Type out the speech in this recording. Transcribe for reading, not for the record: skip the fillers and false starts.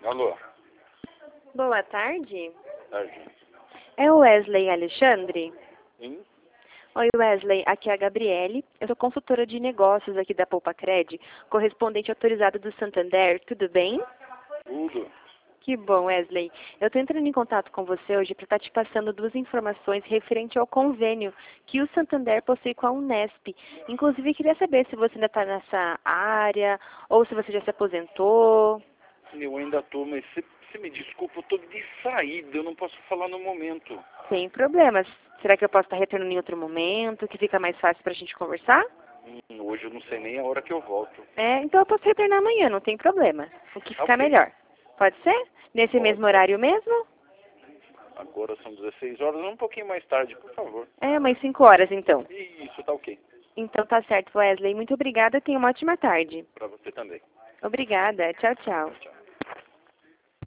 Alô? Boa tarde. Tarde. É o Wesley Alexandre? Sim? Oi, Wesley. Aqui é a Gabriele. Eu sou consultora de negócios aqui da Poupa-Cred, correspondente autorizado do Santander. Tudo bem? Tudo. Que bom, Wesley. Eu estou entrando em contato com você hoje para estar te passando duas informações referente ao convênio que o Santander possui com a Unesp. Inclusive, queria saber se você ainda está nessa área ou se você já se aposentou. Eu ainda tô, mas você me desculpa, eu tô de saída, eu não posso falar no momento. Sem problemas. Será que eu posso estar retornando em outro momento, que fica mais fácil para a gente conversar? Hoje eu não sei nem a hora que eu volto. Então eu posso retornar amanhã, não tem problema. O que ficar Ok. melhor. Pode ser? Nesse Pode. mesmo horário mesmo? Agora são 16 horas, um pouquinho mais tarde, por favor. Umas 5 horas então. Isso, tá ok. Então tá certo, Wesley. Muito obrigada, tenha uma ótima tarde. Pra você também. Obrigada. Tchau, tchau. Tchau.